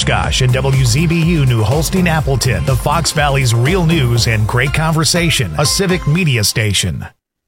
Oshkosh and WZBU New Holstein Appleton, the Fox Valley's real news and great conversation, a civic media station.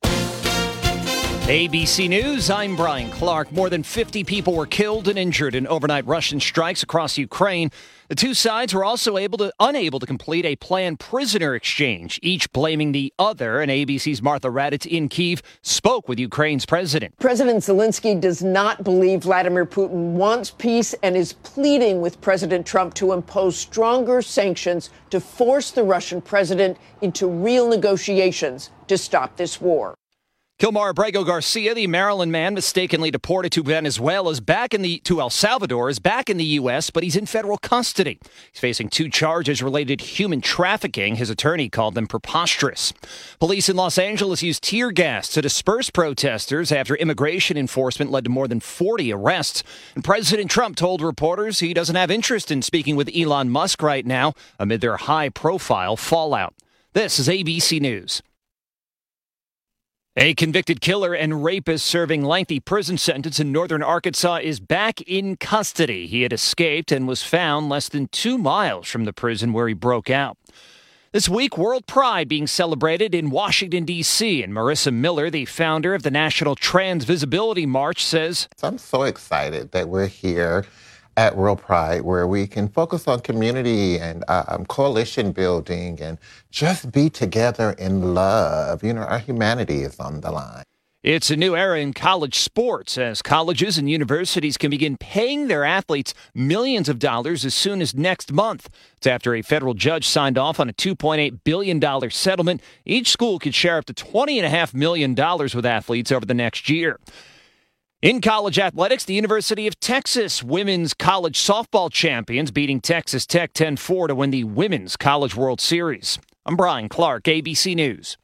ABC News, I'm Brian Clark. More than 50 people were killed and injured in overnight Russian strikes across Ukraine. The two sides were also unable to complete a planned prisoner exchange, each blaming the other. And ABC's Martha Raddatz in Kyiv spoke with Ukraine's president. President Zelensky does not believe Vladimir Putin wants peace and is pleading with President Trump to impose stronger sanctions to force the Russian president into real negotiations to stop this war. Kilmar Abrego Garcia, the Maryland man mistakenly deported to Venezuela, to El Salvador, is back in the U.S., but he's in federal custody. He's facing 2 charges related to human trafficking. His attorney called them preposterous. Police in Los Angeles used tear gas to disperse protesters after immigration enforcement led to more than 40 arrests. And President Trump told reporters he doesn't have interest in speaking with Elon Musk right now amid their high-profile fallout. This is ABC News. A convicted killer and rapist serving lengthy prison sentence in northern Arkansas is back in custody. He had escaped and was found less than 2 miles from the prison where he broke out. This week, World Pride being celebrated in Washington, D.C., and Marissa Miller, the founder of the National Trans Visibility March, says, I'm so excited that we're here at World Pride, where we can focus on community and coalition building and just be together in love. You know, our humanity is on the line. It's a new era in college sports as colleges and universities can begin paying their athletes millions of dollars as soon as next month. It's after a federal judge signed off on a $2.8 billion settlement. Each school could share up to $20.5 million with athletes over the next year. In college athletics, the University of Texas women's college softball champions beating Texas Tech 10-4 to win the Women's College World Series. I'm Brian Clark, ABC News.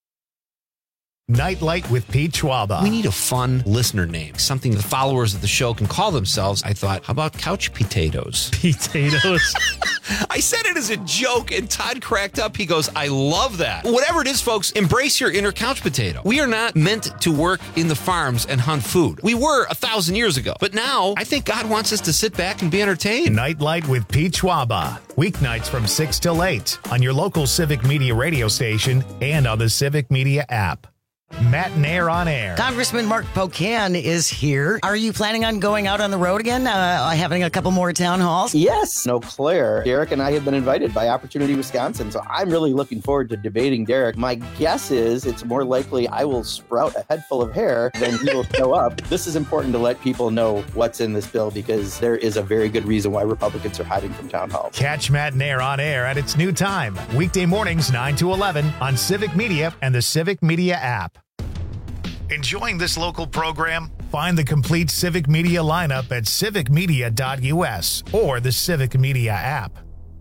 Nightlight with Pete Schwaba. We need a fun listener name, something the followers of the show can call themselves. I thought, how about couch potatoes? Potatoes. I said it as a joke, and Todd cracked up. He goes, I love that. Whatever it is, folks, embrace your inner couch potato. We are not meant to work in the farms and hunt food. We were 1,000 years ago. But now, I think God wants us to sit back and be entertained. Nightlight with Pete Schwaba. Weeknights from 6 till 8 on your local Civic Media radio station and on the Civic Media app. Matinee on Air. Congressman Mark Pocan is here. Are you planning on going out on the road again, having a couple more town halls? Yes. Eau Claire. Derek and I have been invited by Opportunity Wisconsin, so I'm really looking forward to debating Derek. My guess is it's more likely I will sprout a head full of hair than he will show up. This is important to let people know what's in this bill because there is a very good reason why Republicans are hiding from town halls. Catch Matinee on Air at its new time, weekday mornings 9 to 11 on Civic Media and the Civic Media app. Enjoying this local program? Find the complete Civic Media lineup at civicmedia.us or the Civic Media app.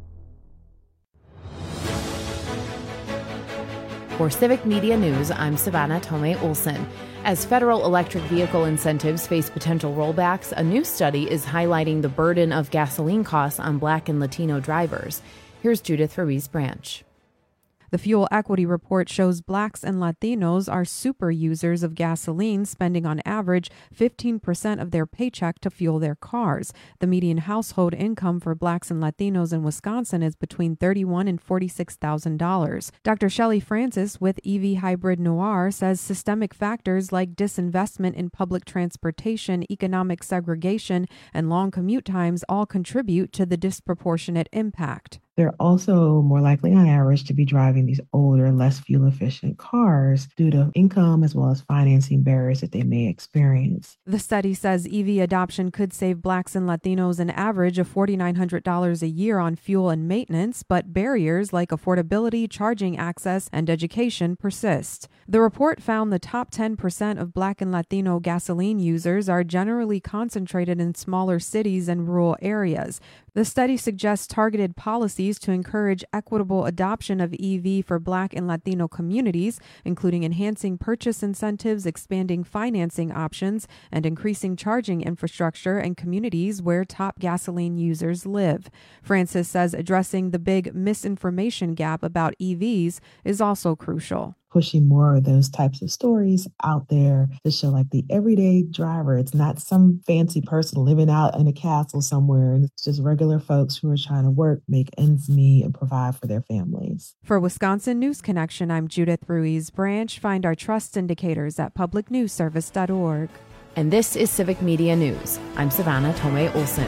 For Civic Media News, I'm Savannah Tomei Olson. As federal electric vehicle incentives face potential rollbacks, a new study is highlighting the burden of gasoline costs on Black and Latino drivers. Here's Judith Ruiz Branch. The Fuel Equity Report shows Blacks and Latinos are super users of gasoline, spending on average 15% of their paycheck to fuel their cars. The median household income for Blacks and Latinos in Wisconsin is between $31,000 and $46,000. Dr. Shelley Francis with EV Hybrid Noir says systemic factors like disinvestment in public transportation, economic segregation, and long commute times all contribute to the disproportionate impact. They're also more likely on average to be driving these older, less fuel-efficient cars due to income as well as financing barriers that they may experience. The study says EV adoption could save Blacks and Latinos an average of $4,900 a year on fuel and maintenance, but barriers like affordability, charging access, and education persist. The report found the top 10% of Black and Latino gasoline users are generally concentrated in smaller cities and rural areas. The study suggests targeted policies to encourage equitable adoption of EV for Black and Latino communities, including enhancing purchase incentives, expanding financing options, and increasing charging infrastructure in communities where top gasoline users live. Francis says addressing the big misinformation gap about EVs is also crucial. pushing more of those types of stories out there to show like the everyday driver. It's not some fancy person living out in a castle somewhere. It's just regular folks who are trying to work, make ends meet, and provide for their families. For Wisconsin News Connection, I'm Judith Ruiz Branch. Find our trust indicators at publicnewsservice.org. And this is Civic Media News. I'm Savannah Tomei Olson.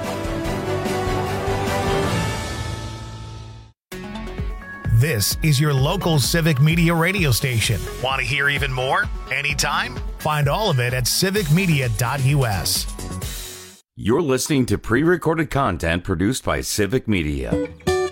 This is your local Civic Media radio station. Want to hear even more? Anytime? Find all of it at civicmedia.us. You're listening to pre-recorded content produced by Civic Media.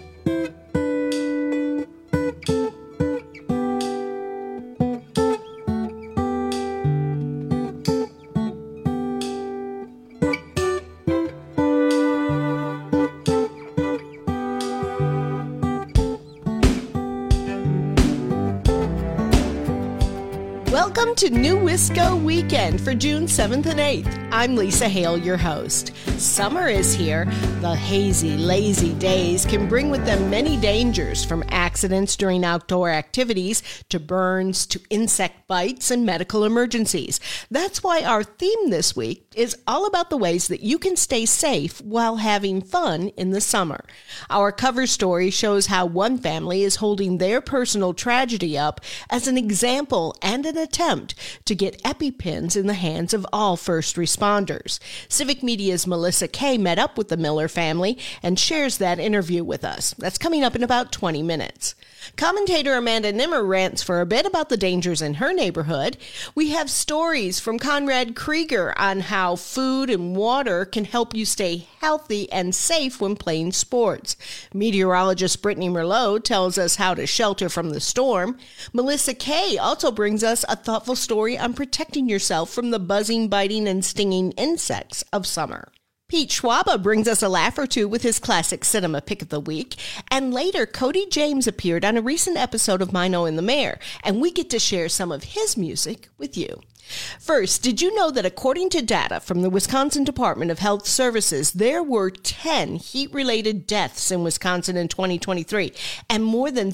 Welcome to New Wisco Weekend for June 7th and 8th. I'm Lisa Hale, your host. Summer is here. The hazy, lazy days can bring with them many dangers, from accidents during outdoor activities to burns to insect bites and medical emergencies. That's why our theme this week is all about the ways that you can stay safe while having fun in the summer. Our cover story shows how one family is holding their personal tragedy up as an example and an attempt to get EpiPens in the hands of all first responders. Civic Media's Melissa Kay met up with the Miller family and shares that interview with us. That's coming up in about 20 minutes. Commentator Amanda Nimmer rants for a bit about the dangers in her neighborhood. We have stories from Conrad Krieger on how food and water can help you stay healthy and safe when playing sports. Meteorologist Brittany Merlot tells us how to shelter from the storm. Melissa Kay also brings us a thoughtful story on protecting yourself from the buzzing, biting, and stinging insects of summer. Pete Schwaba brings us a laugh or two with his classic cinema pick of the week. And later, Cody James appeared on a recent episode of Mino and the Mayor, and we get to share some of his music with you. First, did you know that according to data from the Wisconsin Department of Health Services, there were 10 heat-related deaths in Wisconsin in 2023, and more than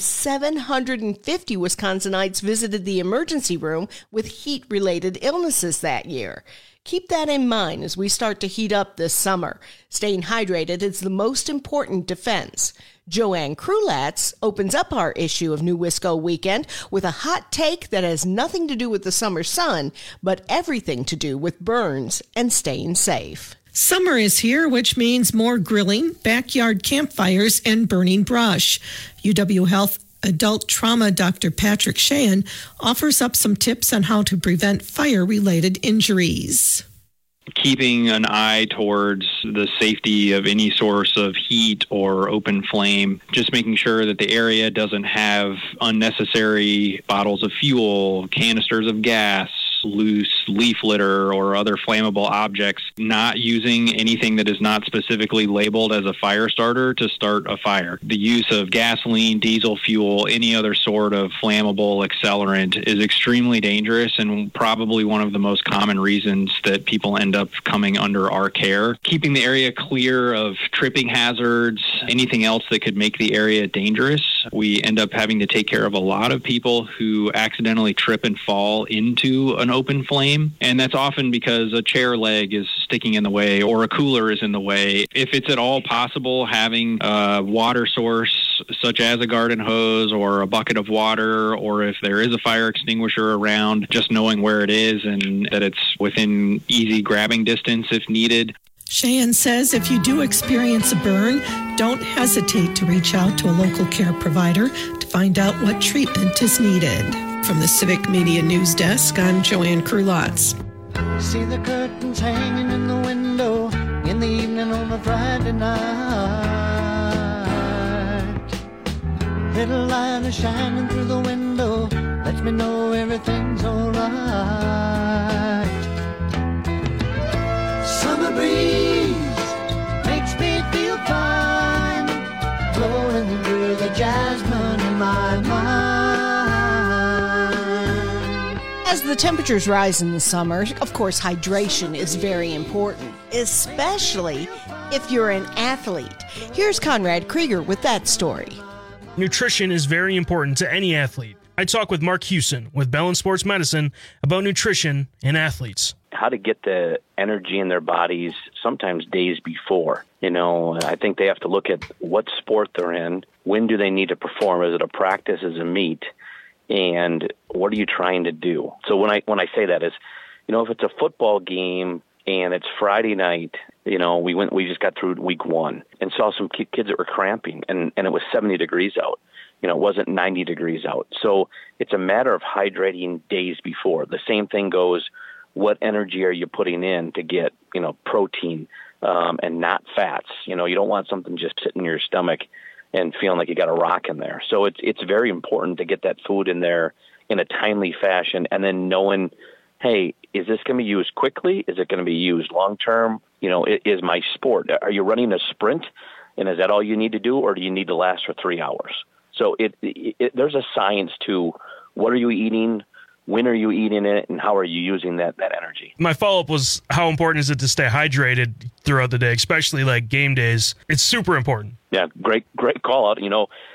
750 Wisconsinites visited the emergency room with heat-related illnesses that year? Keep that in mind as we start to heat up this summer. Staying hydrated is the most important defense. Joanne Krulatz opens up our issue of New Wisco Weekend with a hot take that has nothing to do with the summer sun, but everything to do with burns and staying safe. Summer is here, which means more grilling, backyard campfires, and burning brush. UW Health Adult Trauma Dr. Patrick Sheehan offers up some tips on how to prevent fire-related injuries. Keeping an eye towards the safety of any source of heat or open flame, just making sure that the area doesn't have unnecessary bottles of fuel, canisters of gas, loose leaf litter, or other flammable objects, not using anything that is not specifically labeled as a fire starter to start a fire. The use of gasoline, diesel fuel, any other sort of flammable accelerant is extremely dangerous and probably one of the most common reasons that people end up coming under our care. Keeping the area clear of tripping hazards, anything else that could make the area dangerous. We end up having to take care of a lot of people who accidentally trip and fall into an open flame, and that's often because a chair leg is sticking in the way or a cooler is in the way. If it's at all possible, having a water source such as a garden hose or a bucket of water, or if there is a fire extinguisher around, just knowing where it is and that it's within easy grabbing distance if needed. Cheyenne says if you do experience a burn, don't hesitate to reach out to a local care provider to find out what treatment is needed. From the Civic Media News Desk, I'm Joanne Krulatz. See the curtains hanging in the window in the evening on a Friday night. Little light is shining through the window, lets me know everything's alright. Summer breeze makes me feel fine, blowing through the jasmine in my mind. As the temperatures rise in the summer, of course, hydration is very important, especially if you're an athlete. Here's Conrad Krieger with that story. Nutrition is very important to any athlete. I talk with Mark Hewson with Bellin Sports Medicine about nutrition and athletes. How to get the energy in their bodies sometimes days before. I think they have to look at what sport they're in, when do they need to perform, is it a practice, is it a meet, and what are you trying to do? So when I say that is, if it's a football game and it's Friday night, we just got through week 1 and saw some kids that were cramping and it was 70 degrees out. It wasn't 90 degrees out. So it's a matter of hydrating days before. The same thing goes, what energy are you putting in to get, protein and not fats? You don't want something just sitting in your stomach and feeling like you got a rock in there. So it's very important to get that food in there in a timely fashion, and then knowing, hey, is this going to be used quickly? Is it going to be used long-term? Is my sport, are you running a sprint, and is that all you need to do, or do you need to last for 3 hours? So there's a science to what are you eating, when are you eating it, and how are you using that energy? My follow-up was, how important is it to stay hydrated throughout the day, especially like game days? It's super important. Yeah, great call out.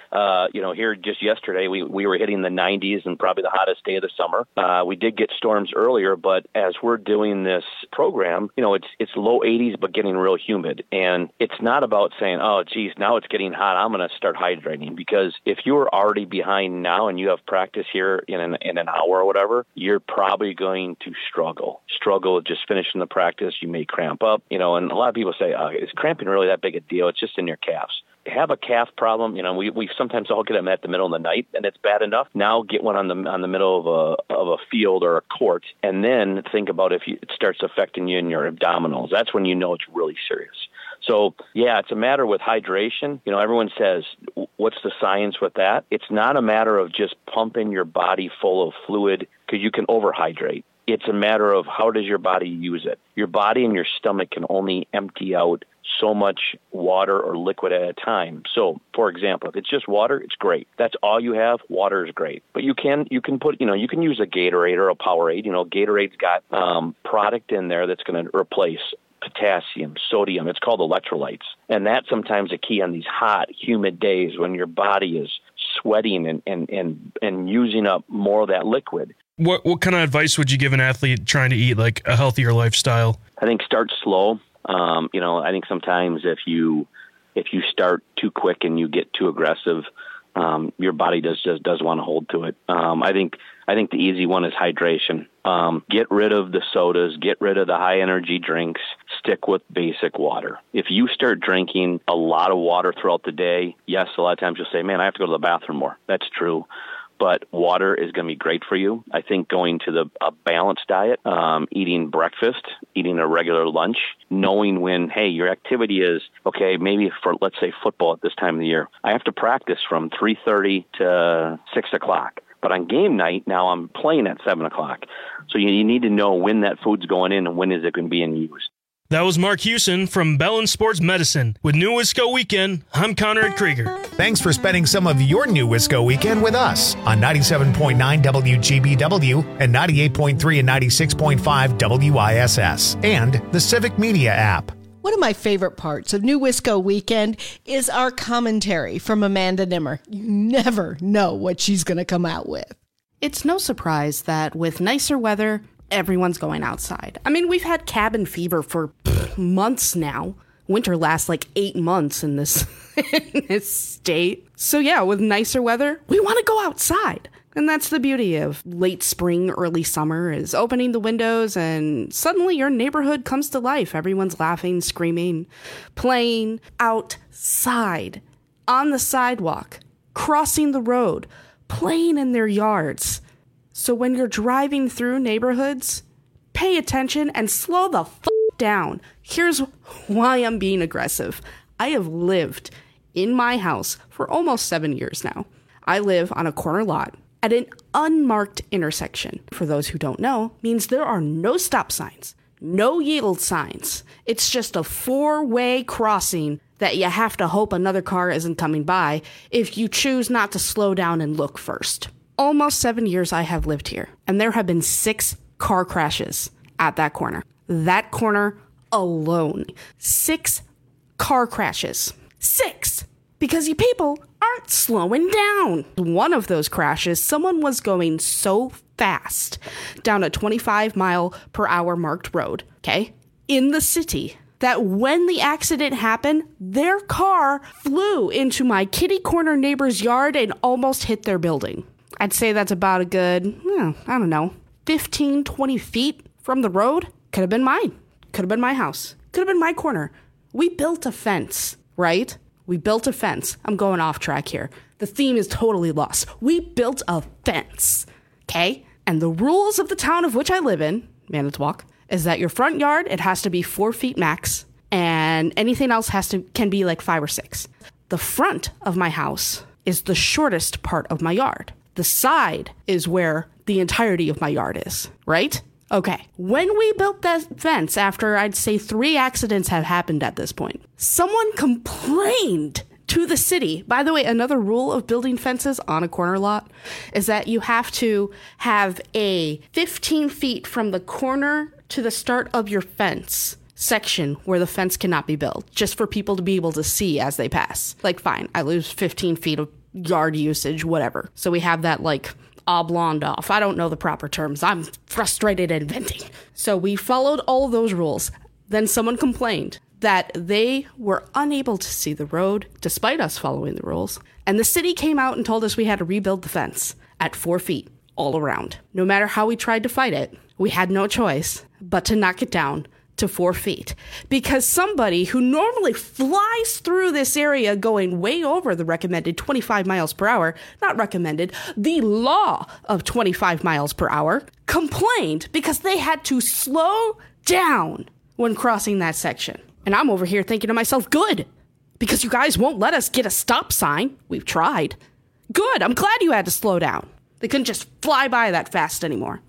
Here just yesterday, we were hitting the 90s and probably the hottest day of the summer. We did get storms earlier, but as we're doing this program, it's low 80s but getting real humid. And it's not about saying, oh, geez, now it's getting hot, I'm going to start hydrating. Because if you are already behind now and you have practice here in an hour or whatever, you're probably going to struggle just finishing the practice. You may cramp up, and a lot of people say, is cramping really that big a deal? It's just in your calves. Have a calf problem, we sometimes all get them at the middle of the night, and it's bad enough. Now get one on the middle of a field or a court, and then think about if it starts affecting you in your abdominals. That's when it's really serious. So, yeah, it's a matter with hydration. Everyone says, what's the science with that? It's not a matter of just pumping your body full of fluid because you can overhydrate. It's a matter of how does your body use it. Your body and your stomach can only empty out so much water or liquid at a time. So, for example, if it's just water, it's great. That's all you have, water is great. But you can put, you can use a Gatorade or a Powerade. Gatorade's got product in there that's going to replace potassium, sodium. It's called electrolytes. And that's sometimes a key on these hot, humid days when your body is sweating and using up more of that liquid. What kind of advice would you give an athlete trying to eat like a healthier lifestyle? I think start slow. I think sometimes if you start too quick and you get too aggressive, your body does want to hold to it. I think the easy one is hydration. Get rid of the sodas, get rid of the high energy drinks, stick with basic water. If you start drinking a lot of water throughout the day, yes, a lot of times you'll say, man, I have to go to the bathroom more. That's true. But water is going to be great for you. I think going to a balanced diet, eating breakfast, eating a regular lunch, knowing when, hey, your activity is, okay, maybe for, let's say, football at this time of the year, I have to practice from 3:30 to 6 o'clock. But on game night, now I'm playing at 7 o'clock. So you need to know when that food's going in and when is it going to be in use. That was Mark Hewson from Bellin Sports Medicine. With New Wisco Weekend, I'm Conrad Krieger. Thanks for spending some of your New Wisco weekend with us on 97.9 WGBW and 98.3 and 96.5 WISS and the Civic Media app. One of my favorite parts of New Wisco Weekend is our commentary from Amanda Nimmer. You never know what she's going to come out with. It's no surprise that with nicer weather, everyone's going outside. I mean, we've had cabin fever for months now. Winter lasts like 8 months in this state. So yeah, with nicer weather, we want to go outside. And that's the beauty of late spring, early summer, is opening the windows and suddenly your neighborhood comes to life. Everyone's laughing, screaming, playing outside, on the sidewalk, crossing the road, playing in their yards. So when you're driving through neighborhoods, pay attention and slow the f*** down. Here's why I'm being aggressive. I have lived in my house for almost 7 years now. I live on a corner lot at an unmarked intersection. For those who don't know, means there are no stop signs, no yield signs. It's just a 4-way crossing that you have to hope another car isn't coming by if you choose not to slow down and look first. Almost 7 years I have lived here, and there have been 6 car crashes at that corner. That corner alone. 6 car crashes. 6! Because you people aren't not slowing down. One of those crashes, someone was going so fast down a 25-mile-per-hour marked road, okay, in the city, that when the accident happened, their car flew into my kitty corner neighbor's yard and almost hit their building. I'd say that's about a good, 15, 20 feet from the road. Could have been mine. Could have been my house. Could have been my corner. We built a fence, right? We built a fence. I'm going off track here. The theme is totally lost. We built a fence, okay? And the rules of the town of which I live in, Manitowoc, is that your front yard, it has to be 4 feet max, and anything else can be like 5 or 6. The front of my house is the shortest part of my yard. The side is where the entirety of my yard is, right? Okay. When we built that fence, after I'd say 3 accidents have happened at this point, someone complained to the city. By the way, another rule of building fences on a corner lot is that you have to have a 15 feet from the corner to the start of your fence section where the fence cannot be built, just for people to be able to see as they pass. Like, fine, I lose 15 feet of yard usage, whatever. So we have that, like, oblong off. I don't know the proper terms. I'm frustrated at inventing. So we followed all of those rules. Then someone complained that they were unable to see the road, despite us following the rules. And the city came out and told us we had to rebuild the fence at 4 feet all around. No matter how we tried to fight it, we had no choice but to knock it down to 4 feet, because somebody who normally flies through this area going way over the recommended 25 miles per hour, not recommended, the law of 25 miles per hour, complained because they had to slow down when crossing that section. And I'm over here thinking to myself, good, because you guys won't let us get a stop sign. We've tried. Good, I'm glad you had to slow down. They couldn't just fly by that fast anymore.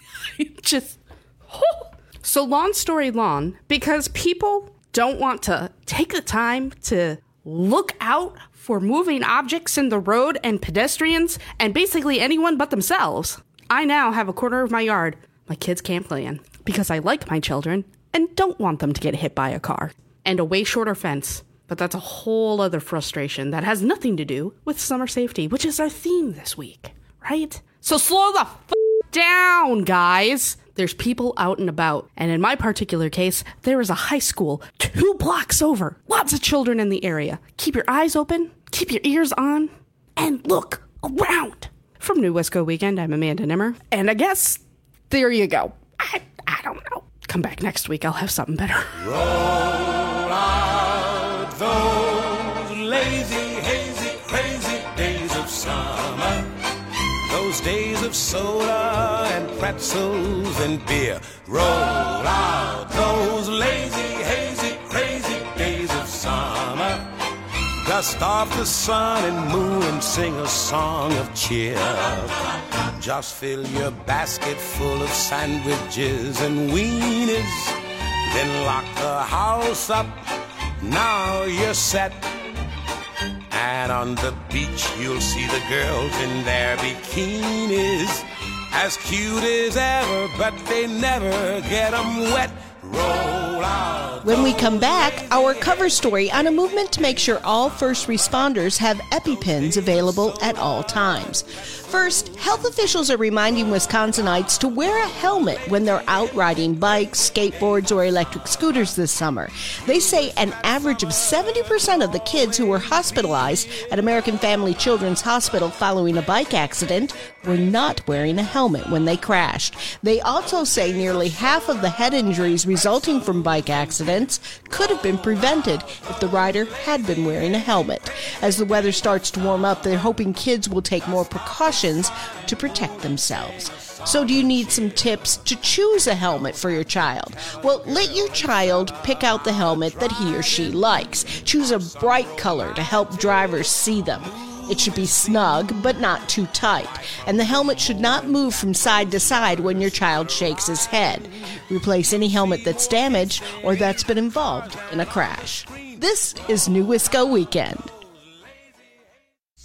So long story long, because people don't want to take the time to look out for moving objects in the road and pedestrians and basically anyone but themselves, I now have a corner of my yard my kids can't play in because I like my children and don't want them to get hit by a car. And a way shorter fence. But that's a whole other frustration that has nothing to do with summer safety, which is our theme this week, right? So slow the down, guys. There's people out and about. And in my particular case, there is a high school 2 blocks over. Lots of children in the area. Keep your eyes open, keep your ears on, and look around. From New Wisco Weekend, I'm Amanda Nimmer. And I guess, there you go. I don't know. Come back next week, I'll have something better. Roll out those lazy, hazy, crazy days of summer. Those days of soda and pretzels and beer. Roll out those lazy, hazy, crazy days of summer. Dust off the sun and moon and sing a song of cheer. Just fill your basket full of sandwiches and weenies. Then lock the house up, now you're set. And on the beach you'll see the girls in their bikinis, as cute as ever, but they never get them wet. Roll out. When we come back, our cover story on a movement to make sure all first responders have EpiPens available at all times. First, health officials are reminding Wisconsinites to wear a helmet when they're out riding bikes, skateboards, or electric scooters this summer. They say an average of 70% of the kids who were hospitalized at American Family Children's Hospital following a bike accident were not wearing a helmet when they crashed. They also say nearly half of the head injuries resulting from bike accidents could have been prevented if the rider had been wearing a helmet. As the weather starts to warm up, they're hoping kids will take more precautions to protect themselves. So do you need some tips to choose a helmet for your child? Well, let your child pick out the helmet that he or she likes. Choose a bright color to help drivers see them. It should be snug, but not too tight. And the helmet should not move from side to side when your child shakes his head. Replace any helmet that's damaged or that's been involved in a crash. This is New Wisco Weekend.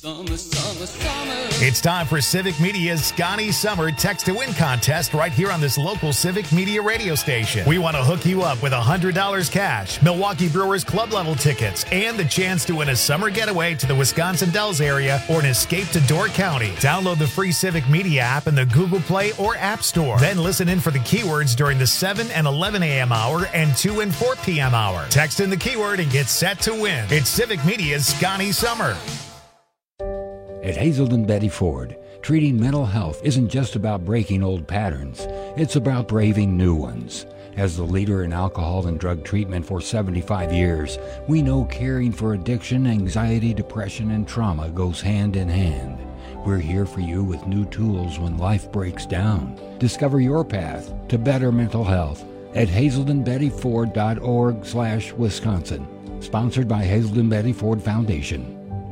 It's time for Civic Media's Scotty Summer Text to Win contest right here on this local Civic Media radio station. We want to hook you up with $100 cash, Milwaukee Brewers club level tickets, and the chance to win a summer getaway to the Wisconsin Dells area or an escape to Door County. Download the free Civic Media app in the Google Play or App Store. Then listen in for the keywords during the 7 and 11 a.m. hour and 2 and 4 p.m. hour. Text in the keyword and get set to win. It's Civic Media's Scotty Summer. At Hazelden Betty Ford, treating mental health isn't just about breaking old patterns. It's about braving new ones. As the leader in alcohol and drug treatment for 75 years, we know caring for addiction, anxiety, depression, and trauma goes hand in hand. We're here for you with new tools when life breaks down. Discover your path to better mental health at hazeldenbettyford.org/Wisconsin. Sponsored by Hazelden Betty Ford Foundation.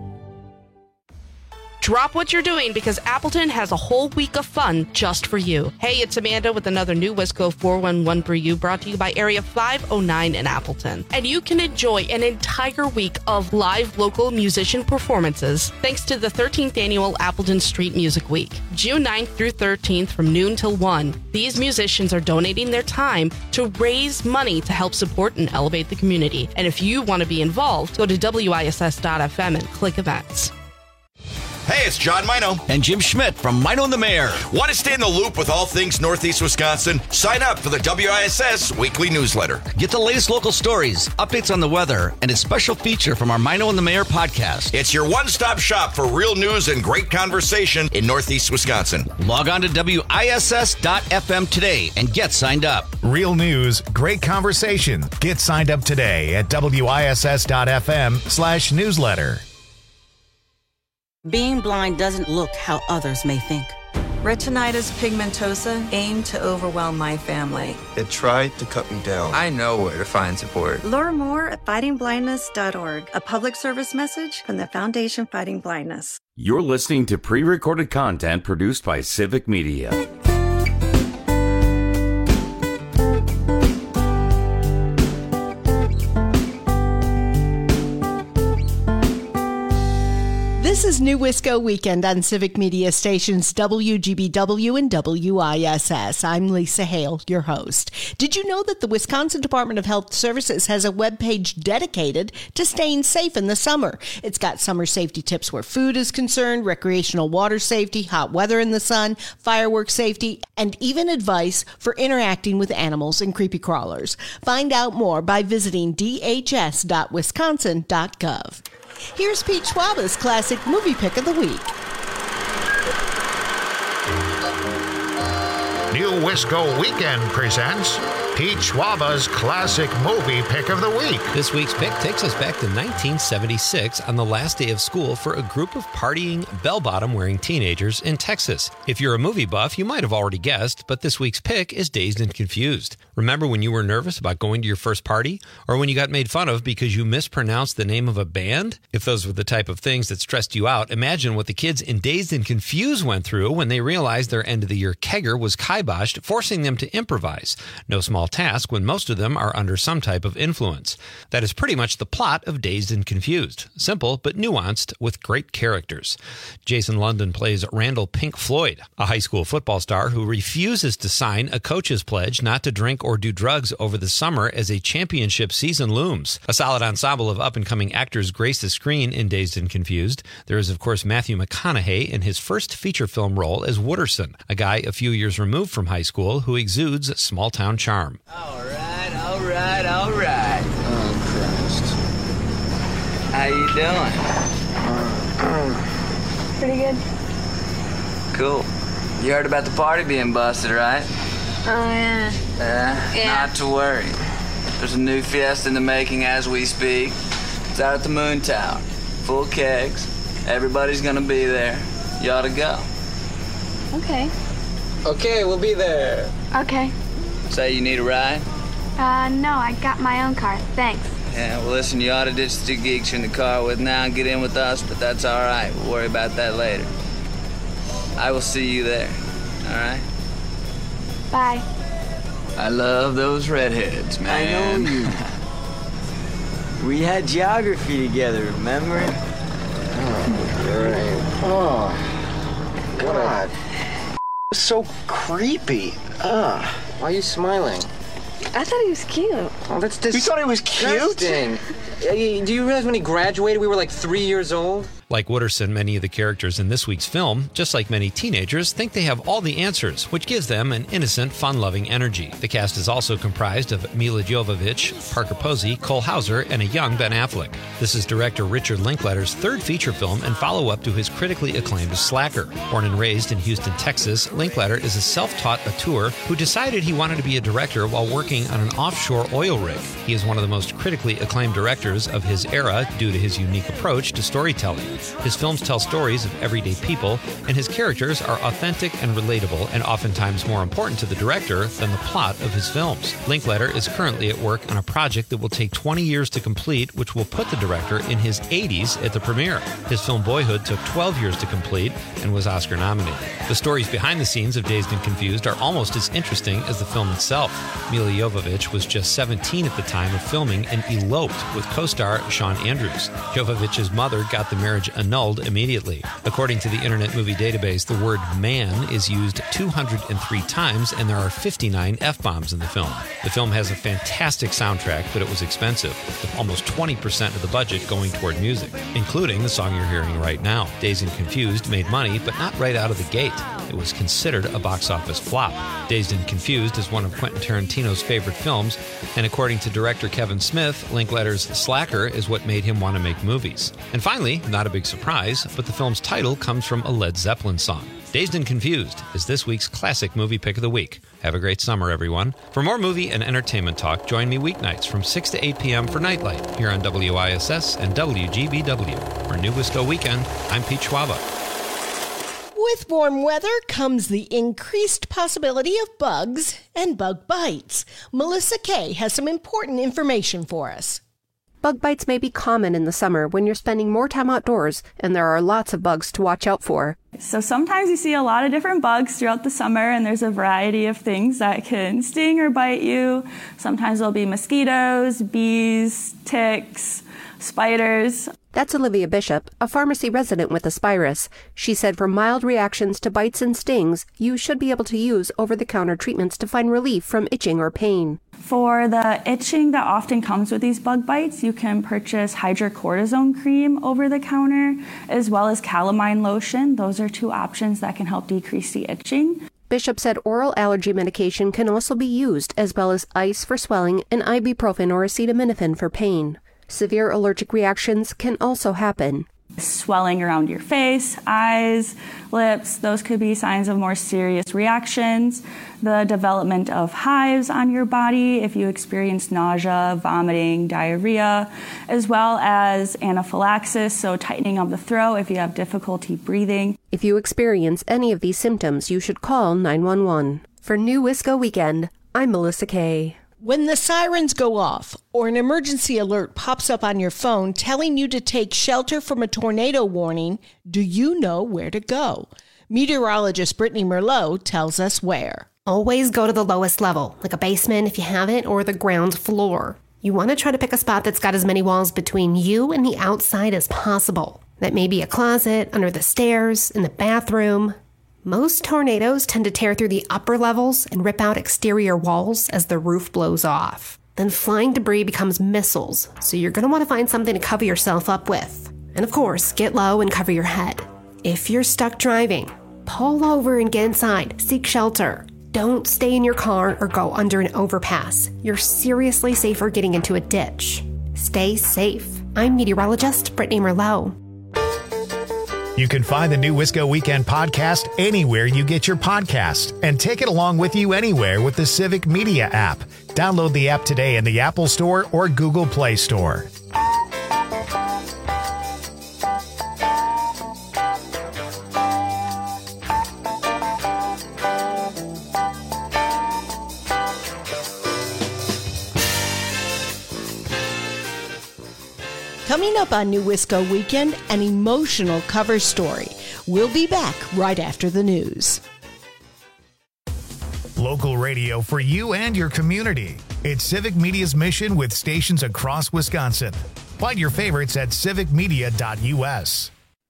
Drop what you're doing because Appleton has a whole week of fun just for you. Hey, it's Amanda with another New Wisco 411 for you, brought to you by Area 509 in Appleton. And you can enjoy an entire week of live local musician performances thanks to the 13th annual Appleton Street Music Week. June 9th through 13th from noon till 1. These musicians are donating their time to raise money to help support and elevate the community. And if you want to be involved, go to WISS.FM and click events. Hey, it's John Mino. And Jim Schmidt from Mino and the Mayor. Want to stay in the loop with all things Northeast Wisconsin? Sign up for the WISS weekly newsletter. Get the latest local stories, updates on the weather, and a special feature from our Mino and the Mayor podcast. It's your one-stop shop for real news and great conversation in Northeast Wisconsin. Log on to WISS.FM today and get signed up. Real news, great conversation. Get signed up today at WISS.FM/newsletter. Being blind doesn't look how others may think. Retinitis pigmentosa aimed to overwhelm my family. It tried to cut me down. I know where to find support. Learn more at fightingblindness.org, a public service message from the Foundation Fighting Blindness. You're listening to pre-recorded content produced by Civic Media. This is New Wisco Weekend on Civic Media stations WGBW and WISS. I'm Lisa Hale, your host. Did you know that the Wisconsin Department of Health Services has a webpage dedicated to staying safe in the summer? It's got summer safety tips where food is concerned, recreational water safety, hot weather in the sun, fireworks safety, and even advice for interacting with animals and creepy crawlers. Find out more by visiting dhs.wisconsin.gov. Here's Pete Schwaba's classic movie pick of the week. New Wisco Weekend presents Pete Schwaba's classic movie pick of the week. This week's pick takes us back to 1976 on the last day of school for a group of partying, bell-bottom-wearing teenagers in Texas. If you're a movie buff, you might have already guessed, but this week's pick is Dazed and Confused. Remember when you were nervous about going to your first party? Or when you got made fun of because you mispronounced the name of a band? If those were the type of things that stressed you out, imagine what the kids in Dazed and Confused went through when they realized their end-of-the-year kegger was kiboshed, forcing them to improvise. No small task when most of them are under some type of influence. That is pretty much the plot of Dazed and Confused. Simple but nuanced with great characters. Jason London plays Randall Pink Floyd, a high school football star who refuses to sign a coach's pledge not to drink or do drugs over the summer as a championship season looms. A solid ensemble of up-and-coming actors grace the screen in Dazed and Confused. There is, of course, Matthew McConaughey in his first feature film role as Wooderson, a guy a few years removed from high school who exudes small-town charm. All right. Oh, Christ. How you doing? Pretty good. Cool. You heard about the party being busted, right? Oh, yeah. Yeah. Not to worry. There's a new fiesta in the making as we speak. It's out at the Moon Tower. Full kegs. Everybody's gonna be there. You ought to go. Okay. Okay, we'll be there. Okay. Say you need a ride? No, I got my own car. Thanks. Yeah, well, listen, you ought to ditch the two geeks you're in the car with now and get in with us, but that's all right. We'll worry about that later. I will see you there, all right? Bye. I love those redheads, man. I know you. We had geography together, remember? Great. Oh, God. So creepy. Why are you smiling? I thought he was cute. Oh, that's disgusting. You thought he was cute? Do you realize when he graduated, we were like 3 years old? Like Wooderson, many of the characters in this week's film, just like many teenagers, think they have all the answers, which gives them an innocent, fun-loving energy. The cast is also comprised of Mila Jovovich, Parker Posey, Cole Hauser, and a young Ben Affleck. This is director Richard Linklater's third feature film and follow-up to his critically acclaimed Slacker. Born and raised in Houston, Texas, Linklater is a self-taught auteur who decided he wanted to be a director while working on an offshore oil rig. He is one of the most critically acclaimed directors of his era due to his unique approach to storytelling. His films tell stories of everyday people, and his characters are authentic and relatable, and oftentimes more important to the director than the plot of his films. Linklater is currently at work on a project that will take 20 years to complete, which will put the director in his 80s at the premiere. His film Boyhood took 12 years to complete and was Oscar nominated. The stories behind the scenes of Dazed and Confused are almost as interesting as the film itself. Mila Jovovich was just 17 at the time of filming and eloped with co-star Shawn Andrews. Jovovich's mother got the marriage annulled immediately. According to the Internet Movie Database, the word man is used 203 times, and there are 59 F-bombs in the film. The film has a fantastic soundtrack, but it was expensive, with almost 20% of the budget going toward music, including the song you're hearing right now. Dazed and Confused made money, but not right out of the gate. It was considered a box office flop. Dazed and Confused is one of Quentin Tarantino's favorite films, and according to director Kevin Smith, Linklater's Slacker is what made him want to make movies. And finally, not a big surprise, but the film's title comes from a Led Zeppelin song. Dazed and Confused is this week's classic movie pick of the week. Have a great summer, everyone. For more movie and entertainment talk, join me weeknights from 6 to 8 p.m. for Nightlight here on WISS and WGBW. For New Wisco Weekend, I'm Pete Schwaba. With warm weather comes the increased possibility of bugs and bug bites. Melissa Kay has some important information for us. Bug bites may be common in the summer when you're spending more time outdoors, and there are lots of bugs to watch out for. So sometimes you see a lot of different bugs throughout the summer, and there's a variety of things that can sting or bite you. Sometimes there'll be mosquitoes, bees, ticks, spiders. That's Olivia Bishop, a pharmacy resident with Aspirus. She said for mild reactions to bites and stings, you should be able to use over-the-counter treatments to find relief from itching or pain. For the itching that often comes with these bug bites, you can purchase hydrocortisone cream over the counter, as well as calamine lotion. Those are two options that can help decrease the itching. Bishop said oral allergy medication can also be used, as well as ice for swelling and ibuprofen or acetaminophen for pain. Severe allergic reactions can also happen. Swelling around your face, eyes, lips, those could be signs of more serious reactions. The development of hives on your body if you experience nausea, vomiting, diarrhea, as well as anaphylaxis, so tightening of the throat if you have difficulty breathing. If you experience any of these symptoms, you should call 911. For New Wisco Weekend, I'm Melissa Kay. When the sirens go off or an emergency alert pops up on your phone telling you to take shelter from a tornado warning, do you know where to go? Meteorologist Brittany Merlot tells us where. Always go to the lowest level, like a basement if you have it, or the ground floor. You want to try to pick a spot that's got as many walls between you and the outside as possible. That may be a closet, under the stairs, in the bathroom. Most tornadoes tend to tear through the upper levels and rip out exterior walls as the roof blows off. Then flying debris becomes missiles, so you're going to want to find something to cover yourself up with. And of course, get low and cover your head. If you're stuck driving, pull over and get inside. Seek shelter. Don't stay in your car or go under an overpass. You're seriously safer getting into a ditch. Stay safe. I'm meteorologist Brittany Merlot. You can find the New Wisco Weekend podcast anywhere you get your podcast and take it along with you anywhere with the Civic Media app. Download the app today in the Apple Store or Google Play Store. Coming up on New Wisco Weekend, an emotional cover story. We'll be back right after the news. Local radio for you and your community. It's Civic Media's mission with stations across Wisconsin. Find your favorites at civicmedia.us.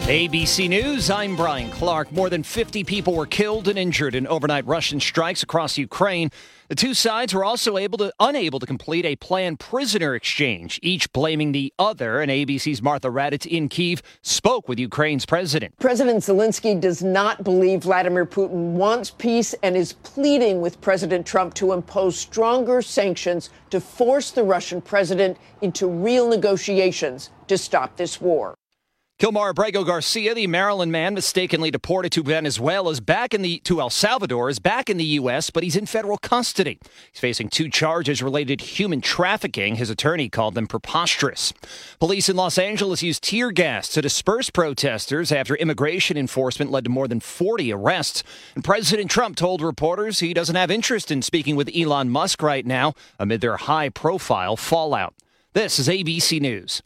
ABC News, I'm Brian Clark. More than 50 people were killed and injured in overnight Russian strikes across Ukraine. The two sides were also unable to complete a planned prisoner exchange, each blaming the other. And ABC's Martha Raddatz in Kyiv spoke with Ukraine's president. President Zelensky does not believe Vladimir Putin wants peace and is pleading with President Trump to impose stronger sanctions to force the Russian president into real negotiations to stop this war. Kilmar Abrego Garcia, the Maryland man mistakenly deported to Venezuela, to El Salvador, is back in the U.S., but he's in federal custody. He's facing 2 charges related to human trafficking. His attorney called them preposterous. Police in Los Angeles used tear gas to disperse protesters after immigration enforcement led to more than 40 arrests. And President Trump told reporters he doesn't have interest in speaking with Elon Musk right now amid their high-profile fallout. This is ABC News.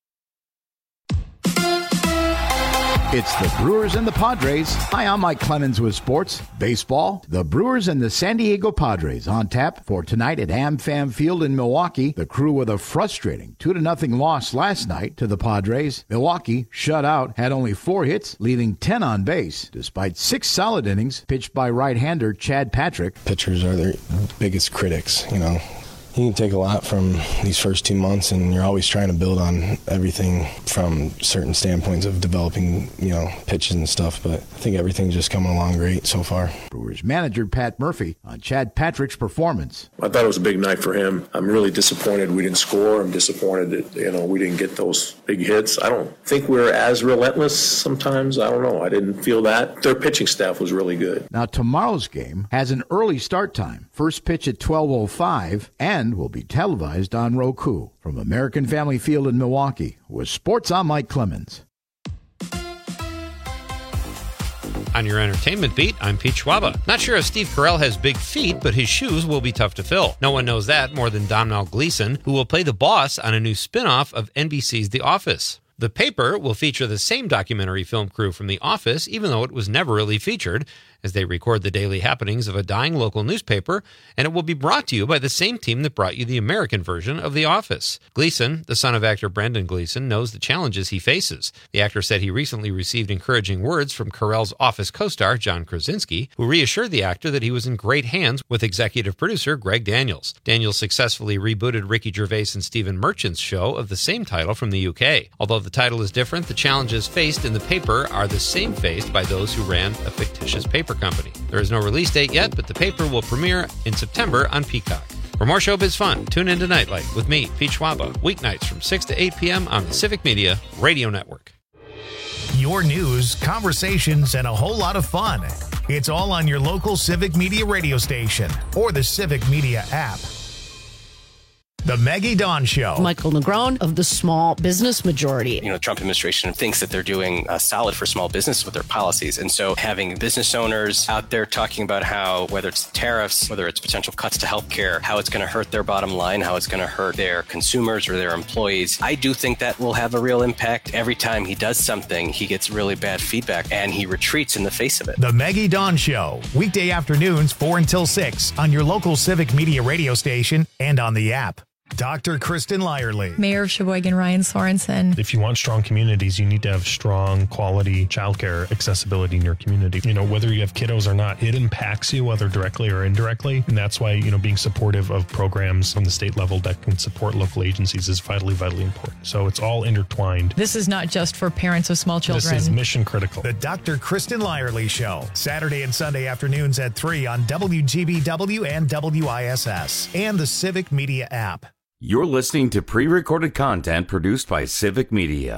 It's the Brewers and the Padres. Hi, I'm Mike Clemens with sports. Baseball, the Brewers and the San Diego Padres on tap for tonight at AmFam Field in Milwaukee. The Crew with a frustrating 2-0 loss last night to the Padres. Milwaukee, shut out, had only 4 hits, leaving 10 on base, despite 6 solid innings pitched by right-hander Chad Patrick. Pitchers are their biggest critics, you know. You can take a lot from these first 2 months, and you're always trying to build on everything from certain standpoints of developing, pitches and stuff. But I think everything's just coming along great so far. Brewers manager Pat Murphy on Chad Patrick's performance. I thought it was a big night for him. I'm really disappointed we didn't score. I'm disappointed that, we didn't get those big hits. I don't think we're as relentless sometimes. I don't know. I didn't feel that. Their pitching staff was really good. Now, tomorrow's game has an early start time. First pitch at 12:05 and will be televised on Roku. From American Family Field in Milwaukee, with sports, I'm Mike Clemens. On your entertainment beat, I'm Pete Schwaba. Not sure if Steve Carell has big feet, but his shoes will be tough to fill. No one knows that more than Domhnall Gleeson, who will play the boss on a new spin-off of NBC's The Office. The Paper will feature the same documentary film crew from The Office, even though it was never really featured, as they record the daily happenings of a dying local newspaper, and it will be brought to you by the same team that brought you the American version of The Office. Gleeson, the son of actor Brendan Gleeson, knows the challenges he faces. The actor said he recently received encouraging words from Carell's Office co-star John Krasinski, who reassured the actor that he was in great hands with executive producer Greg Daniels. Daniels successfully rebooted Ricky Gervais and Stephen Merchant's show of the same title from the UK. Although the title is different, the challenges faced in The Paper are the same faced by those who ran a fictitious paper company. There is no release date yet, but The Paper will premiere in September on Peacock. For more showbiz fun, tune in to Nightlight with me, Pete Schwaba, weeknights from 6 to 8 p.m. on the Civic Media Radio Network. Your news, conversations, and a whole lot of fun. It's all on your local Civic Media radio station or the Civic Media app. The Maggie Dawn Show. Michael Negron of the Small Business Majority. The Trump administration thinks that they're doing solid for small business with their policies. And so having business owners out there talking about how, whether it's tariffs, whether it's potential cuts to healthcare, how it's going to hurt their bottom line, how it's going to hurt their consumers or their employees, I do think that will have a real impact. Every time he does something, he gets really bad feedback and he retreats in the face of it. The Maggie Dawn Show. Weekday afternoons 4 until 6 on your local Civic Media radio station and on the app. Dr. Kristen Lyerly. Mayor of Sheboygan, Ryan Sorensen. If you want strong communities, you need to have strong quality childcare accessibility in your community. Whether you have kiddos or not, it impacts you, whether directly or indirectly. And that's why, being supportive of programs from the state level that can support local agencies is vitally, vitally important. So it's all intertwined. This is not just for parents of small children. This is mission critical. The Dr. Kristen Lyerly Show. Saturday and Sunday afternoons at 3 on WGBW and WISS and the Civic Media app. You're listening to pre-recorded content produced by Civic Media.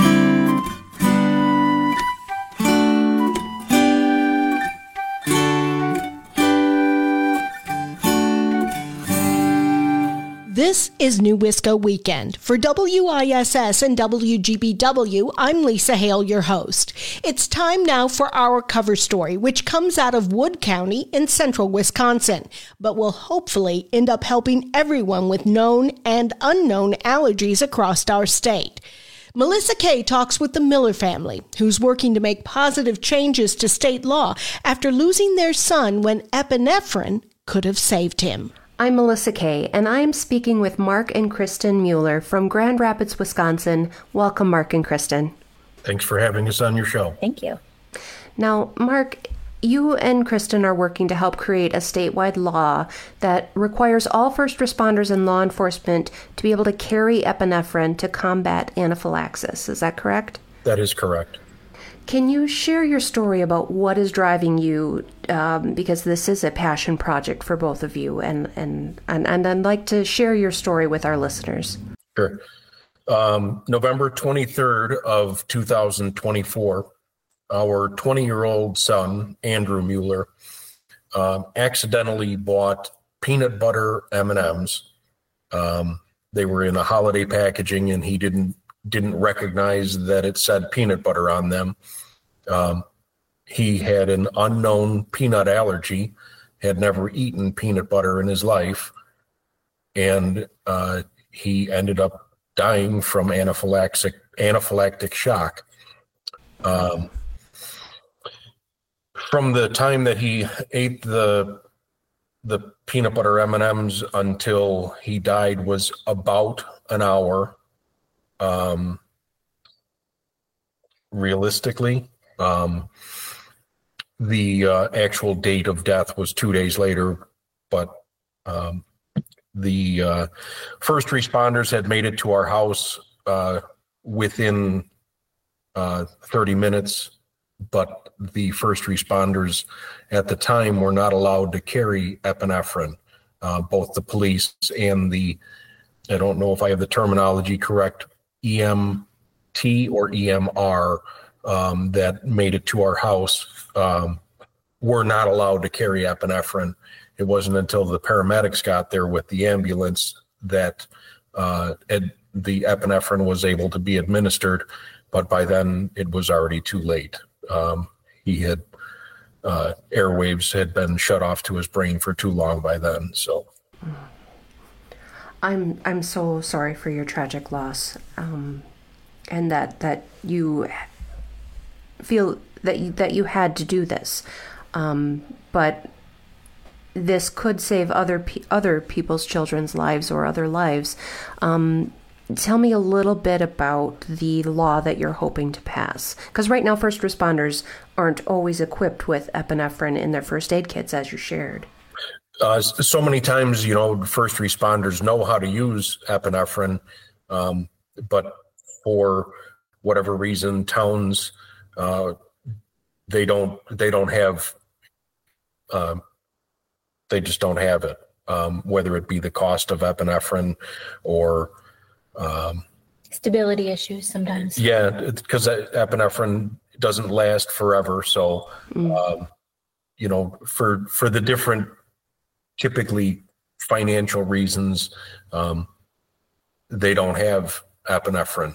This is New Wisco Weekend. For WISS and WGBW, I'm Lisa Hale, your host. It's time now for our cover story, which comes out of Wood County in central Wisconsin, but will hopefully end up helping everyone with known and unknown allergies across our state. Melissa Kay talks with the Miller family, who's working to make positive changes to state law after losing their son when epinephrine could have saved him. I'm Melissa Kay, and I'm speaking with Mark and Kristen Mueller from Grand Rapids, Wisconsin. Welcome, Mark and Kristen. Thanks for having us on your show. Thank you. Now, Mark, you and Kristen are working to help create a statewide law that requires all first responders and law enforcement to be able to carry epinephrine to combat anaphylaxis. Is that correct? That is correct. Can you share your story about what is driving you? Because this is a passion project for both of you, and I'd like to share your story with our listeners. Sure. November 23rd of 2024, our 20-year-old son, Andrew Mueller, accidentally bought peanut butter M&Ms. They were in a holiday packaging, and he didn't recognize that it said peanut butter on them. He had an unknown peanut allergy, had never eaten peanut butter in his life, and he ended up dying from anaphylactic shock. From the time that he ate the peanut butter M&Ms until he died was about an hour. Realistically, the actual date of death was 2 days later, but the first responders had made it to our house within 30 minutes, but the first responders at the time were not allowed to carry epinephrine. Both the police and I don't know if I have the terminology correct, EMT or EMR that made it to our house were not allowed to carry epinephrine. It wasn't until the paramedics got there with the ambulance that the epinephrine was able to be administered, but by then it was already too late. He had airwaves had been shut off to his brain for too long by then. So, I'm so sorry for your tragic loss, and that you feel that you had to do this, but this could save other people's children's lives or other lives. Tell me a little bit about the law that you're hoping to pass. Because right now, first responders aren't always equipped with epinephrine in their first aid kits, as you shared. So many times, first responders know how to use epinephrine, but for whatever reason, towns, they just don't have it, whether it be the cost of epinephrine or stability issues sometimes. Yeah, because epinephrine doesn't last forever. So, for the different, typically financial reasons, they don't have epinephrine.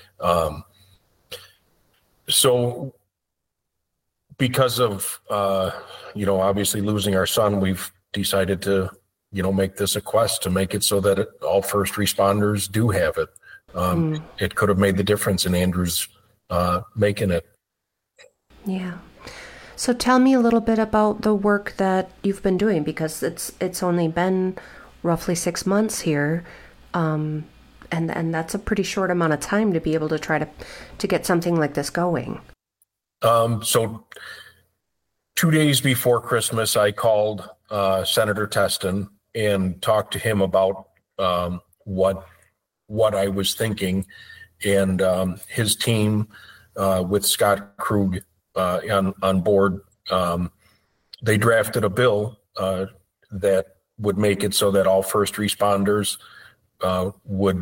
So because of, obviously losing our son, we've decided to, make this a quest to make it so that all first responders do have it. It could have made the difference in Andrew's making it. Yeah. So tell me a little bit about the work that you've been doing, because it's only been roughly 6 months here. And that's a pretty short amount of time to be able to try to get something like this going. So 2 days before Christmas, I called Senator Testin and talked to him about what I was thinking, and his team with Scott Krug on board, they drafted a bill that would make it so that all first responders would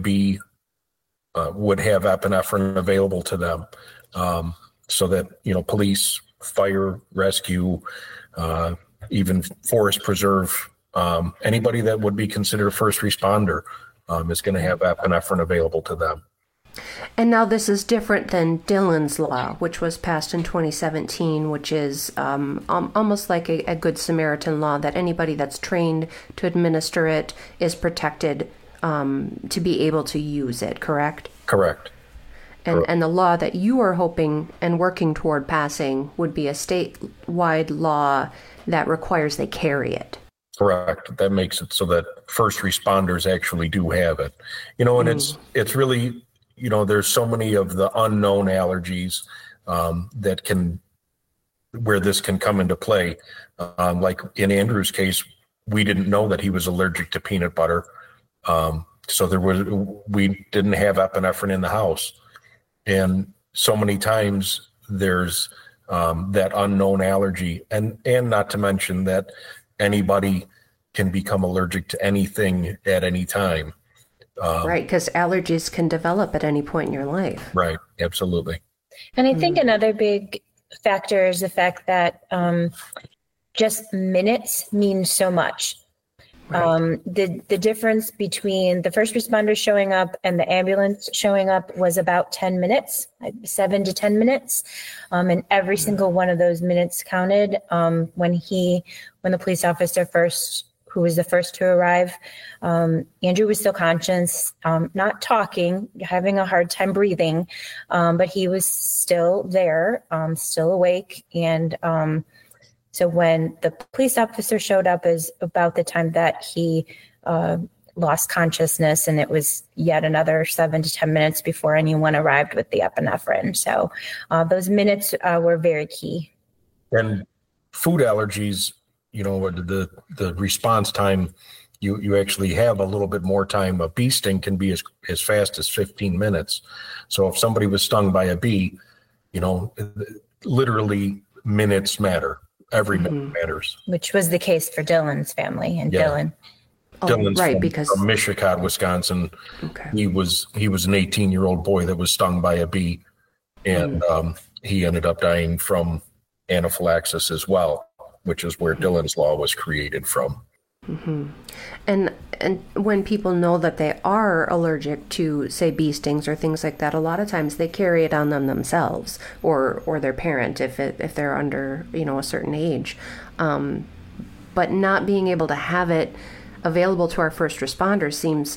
have epinephrine available to them, so that police, fire, rescue, even forest preserve, anybody that would be considered a first responder is going to have epinephrine available to them. And now this is different than Dillon's Law, which was passed in 2017, which is almost like a Good Samaritan law, that anybody that's trained to administer it is protected to be able to use it, correct? Correct. And the law that you are hoping and working toward passing would be a statewide law that requires they carry it. Correct. That makes it so that first responders actually do have it. And it's really, there's so many of the unknown allergies where this can come into play. Like in Andrew's case, we didn't know that he was allergic to peanut butter. So we didn't have epinephrine in the house. And so many times there's that unknown allergy, and not to mention that anybody can become allergic to anything at any time. Right, because allergies can develop at any point in your life. Right, absolutely. And I think another big factor is the fact that just minutes mean so much. Right. The difference between the first responders showing up and the ambulance showing up was about 10 minutes, 7 to 10 minutes. And every single one of those minutes counted. When the police officer who was the first to arrive, Andrew was still conscious, not talking, having a hard time breathing, but he was still there, still awake. And so when the police officer showed up is about the time that he lost consciousness, and it was yet another 7 to 10 minutes before anyone arrived with the epinephrine. So those minutes were very key. And food allergies, the response time, you actually have a little bit more time. A bee sting can be as fast as 15 minutes. So if somebody was stung by a bee, literally minutes matter. Every minute matters. Which was the case for Dylan's family and Dylan. Dylan's from Mishicot, Wisconsin. Okay. He was an 18-year-old boy that was stung by a bee, and he ended up dying from anaphylaxis as well, which is where Dylan's Law was created from. Mm-hmm. And when people know that they are allergic to, say, bee stings or things like that, a lot of times they carry it on them themselves or their parent if they're under a certain age. But not being able to have it available to our first responders seems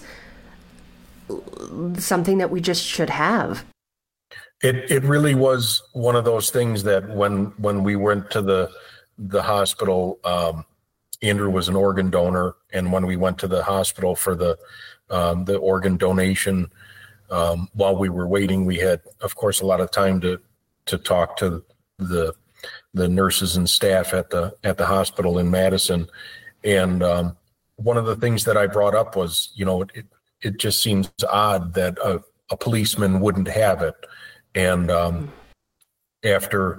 something that we just should have. It really was one of those things that when we went to the hospital, Andrew was an organ donor, and when we went to the hospital for the organ donation, while we were waiting, we had, of course, a lot of time to talk to the nurses and staff at the hospital in Madison. And one of the things that I brought up was, it just seems odd that a policeman wouldn't have it. And after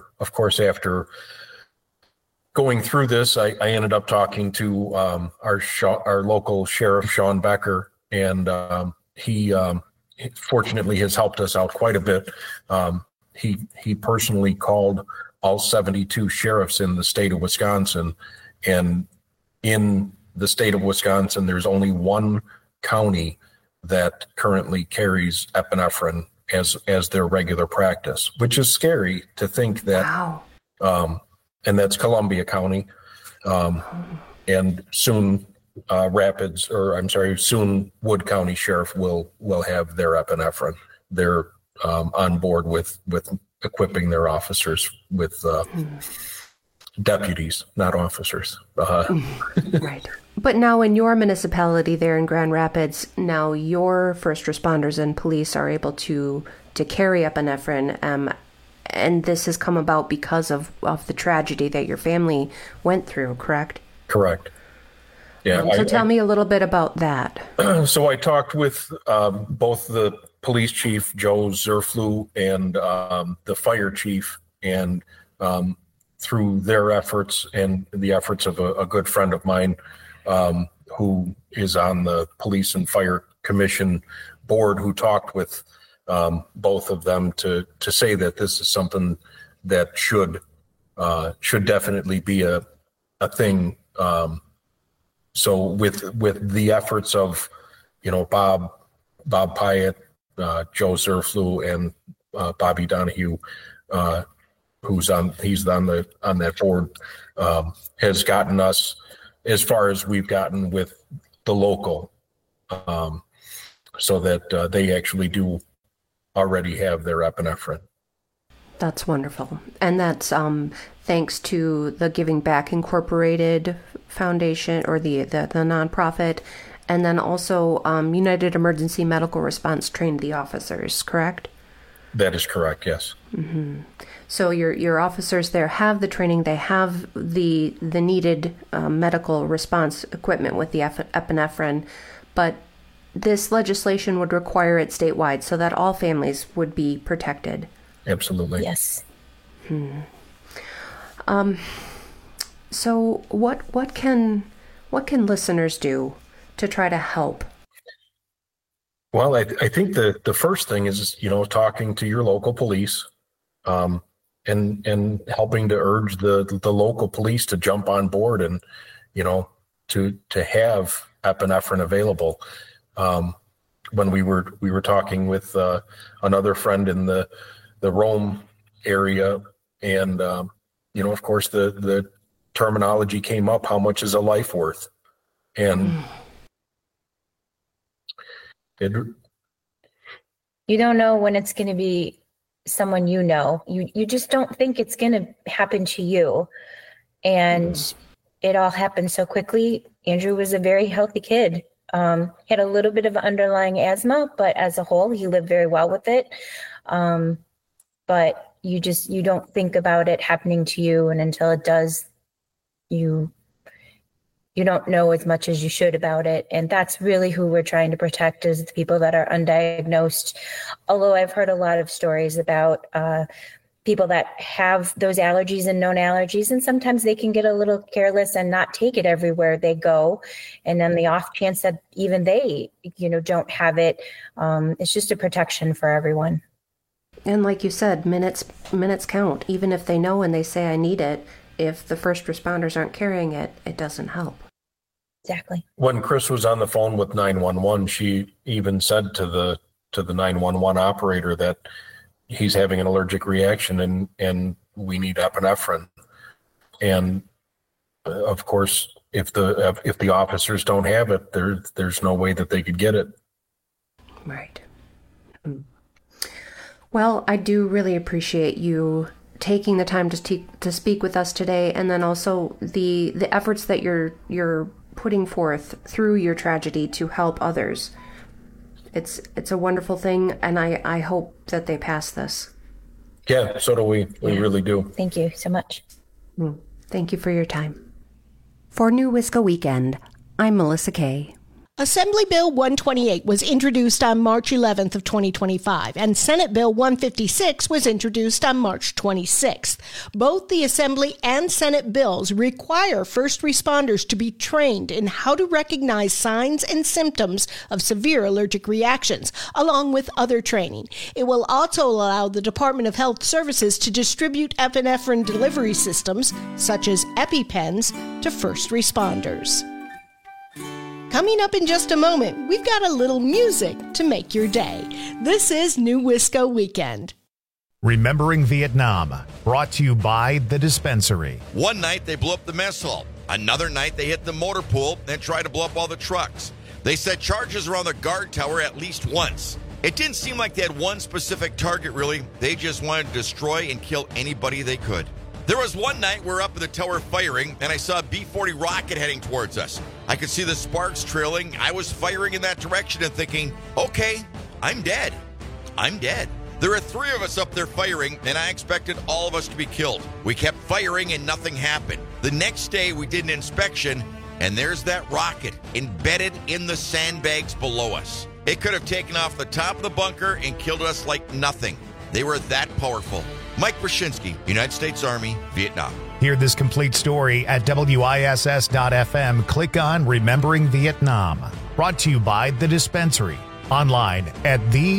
going through this, I ended up talking to our local sheriff, Sean Becker, and he fortunately has helped us out quite a bit. He personally called all 72 sheriffs in the state of Wisconsin, and in the state of Wisconsin, there's only one county that currently carries epinephrine as their regular practice, which is scary to think that. Wow. And that's Columbia County. And soon soon Wood County Sheriff will have their epinephrine. They're on board with equipping their officers with deputies, not officers. Right. But now in your municipality there in Grand Rapids, now your first responders and police are able to carry epinephrine. And this has come about because of the tragedy that your family went through, correct? Correct. Yeah. So tell me a little bit about that. So I talked with both the police chief, Joe Zerflu, and the fire chief, and through their efforts and the efforts of a good friend of mine who is on the Police and Fire Commission board, who talked with both of them to say that this is something that should definitely be a thing. So with the efforts of, Bob Pyatt, Joe Zerflu, and Bobby Donahue, he's on that board, has gotten us as far as we've gotten with the local, so that they actually do already have their epinephrine. That's wonderful. And that's thanks to the Giving Back Incorporated Foundation, or the nonprofit, And then also United Emergency Medical Response trained the officers, correct? That is correct, yes. Mm-hmm. So your officers there have the training, they have the needed medical response equipment with the epinephrine, but this legislation would require it statewide so that all families would be protected. Absolutely. Yes. So what can listeners do to try to help? Well, I think the first thing is, talking to your local police, and helping to urge the local police to jump on board and, to have epinephrine available. When we were talking with another friend in the Rome area, and of course the terminology came up: how much is a life worth? And you don't know when it's going to be someone you just don't think it's going to happen to you, and it all happened so quickly. Andrew was a very healthy kid. He had a little bit of underlying asthma, but as a whole, he lived very well with it. But you don't think about it happening to you, and until it does, you don't know as much as you should about it. And that's really who we're trying to protect, is the people that are undiagnosed. Although I've heard a lot of stories about people that have those allergies and known allergies, and sometimes they can get a little careless and not take it everywhere they go. And then the off chance that even they, don't have it, it's just a protection for everyone. And like you said, minutes count. Even if they know and they say, I need it, if the first responders aren't carrying it, it doesn't help. Exactly. When Chris was on the phone with 911, she even said to the 911 operator that he's having an allergic reaction and we need epinephrine. And of course, if the officers don't have it, there's no way that they could get it. Right. Well, I do really appreciate you taking the time to speak with us today, and then also the efforts that you're putting forth through your tragedy to help others. It's a wonderful thing, and I hope that they pass this. Yeah, so do we. We really do. Thank you so much. Thank you for your time. For New Wisco Weekend, I'm Melissa Kay. Assembly Bill 128 was introduced on March 11th of 2025, and Senate Bill 156 was introduced on March 26th. Both the Assembly and Senate bills require first responders to be trained in how to recognize signs and symptoms of severe allergic reactions, along with other training. It will also allow the Department of Health Services to distribute epinephrine delivery systems, such as EpiPens, to first responders. Coming up in just a moment, we've got a little music to make your day. This is New Wisco Weekend. Remembering Vietnam, brought to you by The Dispensary. One night they blew up the mess hall. Another night they hit the motor pool and tried to blow up all the trucks. They set charges around the guard tower at least once. It didn't seem like they had one specific target, really. They just wanted to destroy and kill anybody they could. There was one night we were up in the tower firing, and I saw a B-40 rocket heading towards us. I could see the sparks trailing. I was firing in that direction and thinking, okay, I'm dead. I'm dead. There were 3 of us up there firing, and I expected all of us to be killed. We kept firing, and nothing happened. The next day, we did an inspection, and there's that rocket embedded in the sandbags below us. It could have taken off the top of the bunker and killed us like nothing. They were that powerful. Mike Brzezinski, United States Army, Vietnam. Hear this complete story at WISS.FM. Click on Remembering Vietnam. Brought to you by The Dispensary. Online at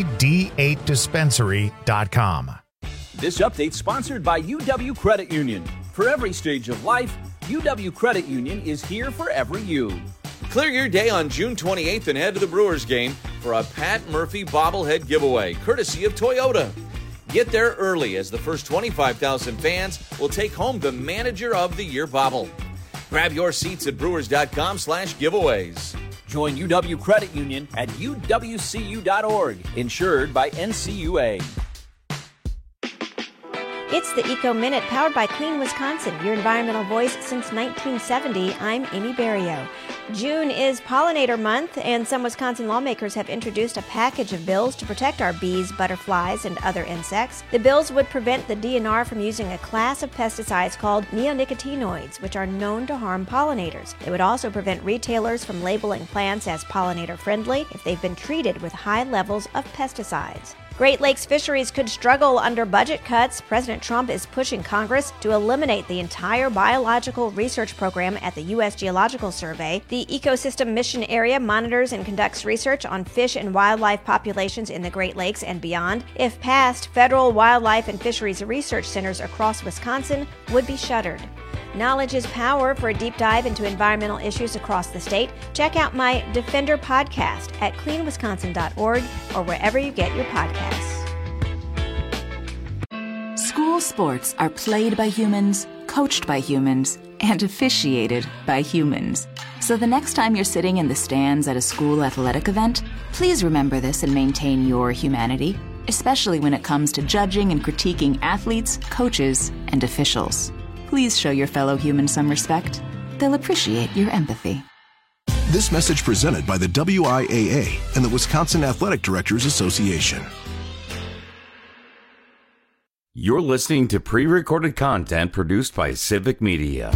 thed8dispensary.com. This update sponsored by UW Credit Union. For every stage of life, UW Credit Union is here for every you. Clear your day on June 28th and head to the Brewers game for a Pat Murphy bobblehead giveaway, courtesy of Toyota. Get there early, as the first 25,000 fans will take home the Manager of the Year bobble. Grab your seats at brewers.com/giveaways. Join UW Credit Union at uwcu.org, insured by NCUA. It's the Eco Minute, powered by Clean Wisconsin, your environmental voice since 1970. I'm Amy Barrio. June is Pollinator Month, and some Wisconsin lawmakers have introduced a package of bills to protect our bees, butterflies, and other insects. The bills would prevent the DNR from using a class of pesticides called neonicotinoids, which are known to harm pollinators. They would also prevent retailers from labeling plants as pollinator-friendly if they've been treated with high levels of pesticides. Great Lakes fisheries could struggle under budget cuts. President Trump is pushing Congress to eliminate the entire biological research program at the U.S. Geological Survey. The Ecosystem Mission Area monitors and conducts research on fish and wildlife populations in the Great Lakes and beyond. If passed, federal wildlife and fisheries research centers across Wisconsin would be shuttered. Knowledge is power. For a deep dive into environmental issues across the state, check out my Defender podcast at cleanwisconsin.org or wherever you get your podcasts. School sports are played by humans, coached by humans, and officiated by humans. So the next time you're sitting in the stands at a school athletic event, please remember this and maintain your humanity, especially when it comes to judging and critiquing athletes, coaches, and officials. Please show your fellow humans some respect. They'll appreciate your empathy. This message presented by the WIAA and the Wisconsin Athletic Directors Association. You're listening to pre-recorded content produced by Civic Media.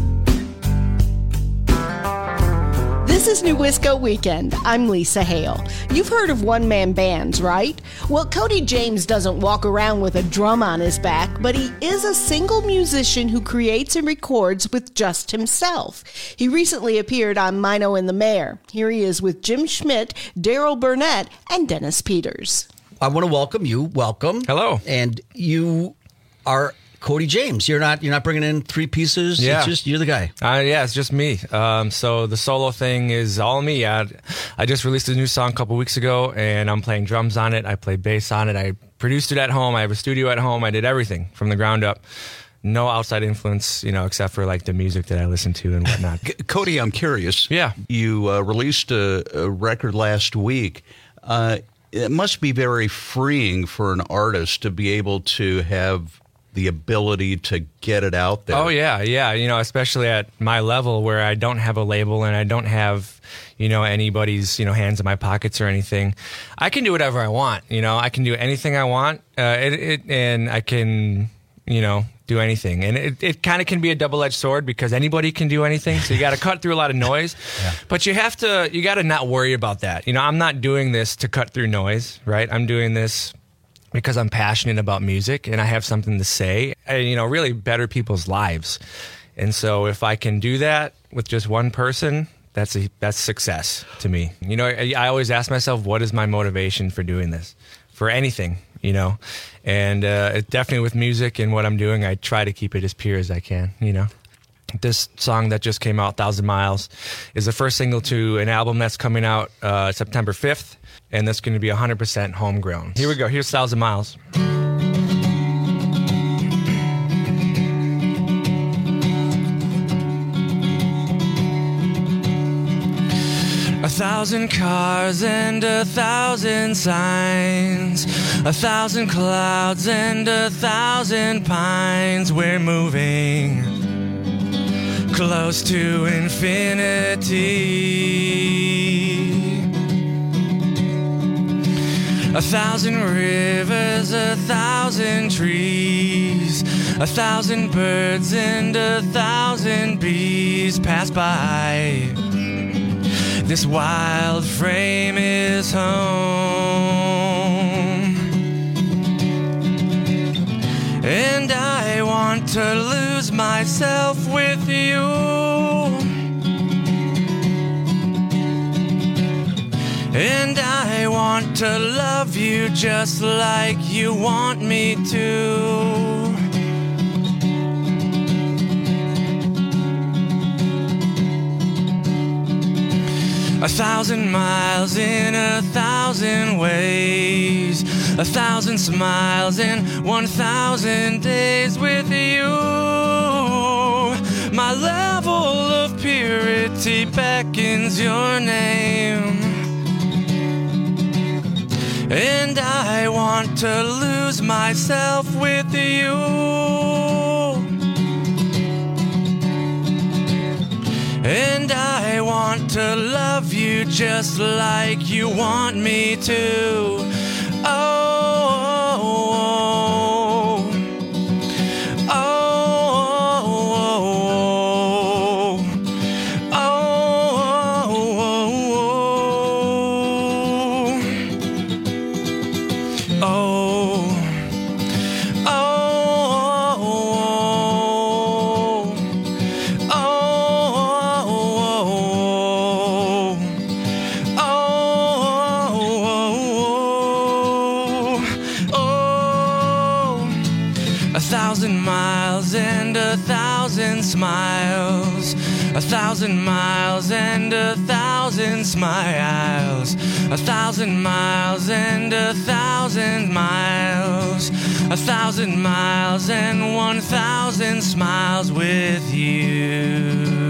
This is New Wisco Weekend. I'm Lisa Hale. You've heard of one-man bands, right? Well, Cody James doesn't walk around with a drum on his back, but he is a single musician who creates and records with just himself. He recently appeared on Mino and the Mayor. Here he is with Jim Schmidt, Daryl Burnett, and Dennis Peters. I want to welcome you. Welcome. Hello. And you are Cody James. You're not bringing in three pieces. Yeah. It's just you're the guy. Yeah, it's just me. So the solo thing is all me. I just released a new song a couple weeks ago, and I'm playing drums on it. I play bass on it. I produced it at home. I have a studio at home. I did everything from the ground up. No outside influence, except for like the music that I listen to and whatnot. Cody, I'm curious. Yeah. You released a record last week. It must be very freeing for an artist to be able to have the ability to get it out there. Oh, yeah. Especially at my level where I don't have a label and I don't have, anybody's, hands in my pockets or anything. I can do whatever I want. I can do anything I want. And I can, do anything. And it kind of can be a double-edged sword because anybody can do anything. So you got to cut through a lot of noise. Yeah. But you got to not worry about that. I'm not doing this to cut through noise, right? I'm doing this because I'm passionate about music and I have something to say and, really better people's lives. And so if I can do that with just one person, that's success to me. I always ask myself, what is my motivation for doing this? For anything, And definitely with music and what I'm doing, I try to keep it as pure as I can, This song that just came out, 1,000 Miles, is the first single to an album that's coming out September 5th, and that's going to be 100% homegrown. Here we go. Here's 1,000 Miles. A 1,000 cars and 1,000 signs, 1,000 clouds and 1,000 pines. We're moving close to infinity. 1,000 rivers, 1,000 trees, 1,000 birds and 1,000 bees pass by. This wild frame is home, and I want to lose myself with you. And I want to love you just like you want me to. 1,000 miles in 1,000 ways, 1,000 smiles in 1,000 days with you. My level of purity beckons your name, and I want to lose myself with you. And I want to love you just like you want me to. Smiles, 1,000 miles and 1,000 smiles, 1,000 miles and 1,000 miles, 1,000 miles and 1,000 smiles with you.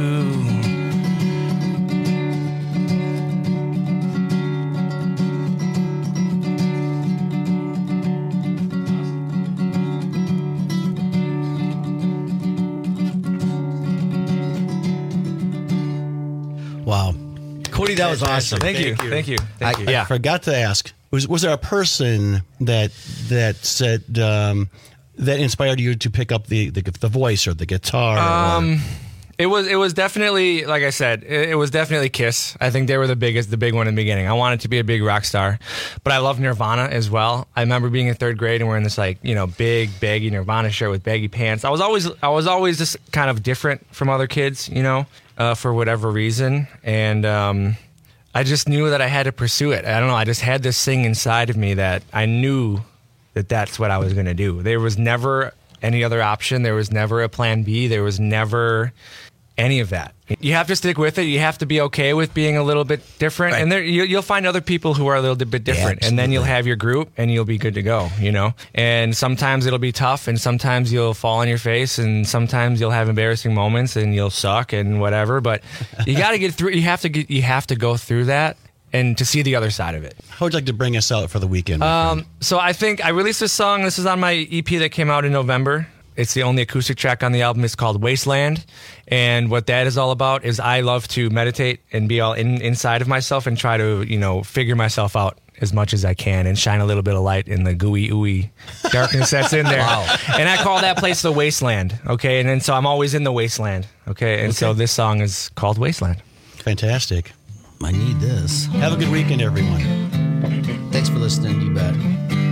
Wow. Cody, that was awesome. Thank you. I forgot to ask, was there a person that said that inspired you to pick up the voice or the guitar? It was definitely, like I said, it was definitely Kiss. I think they were the big one in the beginning. I wanted to be a big rock star, but I love Nirvana as well. I remember being in third grade and wearing this big baggy Nirvana shirt with baggy pants. I was always just kind of different from other kids, for whatever reason, and I just knew that I had to pursue it. I don't know. I just had this thing inside of me that I knew that that's what I was going to do. There was never any other option. There was never a plan B. There was never any of that. You have to stick with it. You have to be okay with being a little bit different. Right. And you'll find other people who are a little bit different. And then you'll have your group and you'll be good to go, And sometimes it'll be tough and sometimes you'll fall on your face and sometimes you'll have embarrassing moments and you'll suck and whatever. But you got to get through. You have to go through that and to see the other side of it. How would you like to bring us out for the weekend? So I think I released this song. This is on my EP that came out in November. It's the only acoustic track on the album. It's called Wasteland. And what that is all about is I love to meditate and be all inside of myself and try to, figure myself out as much as I can and shine a little bit of light in the gooey, ooey darkness that's in there. Wow. And I call that place the Wasteland. Okay. And then so I'm always in the wasteland. Okay. And so this song is called Wasteland. Fantastic. I need this. Have a good weekend, everyone. Thanks for listening. You bet.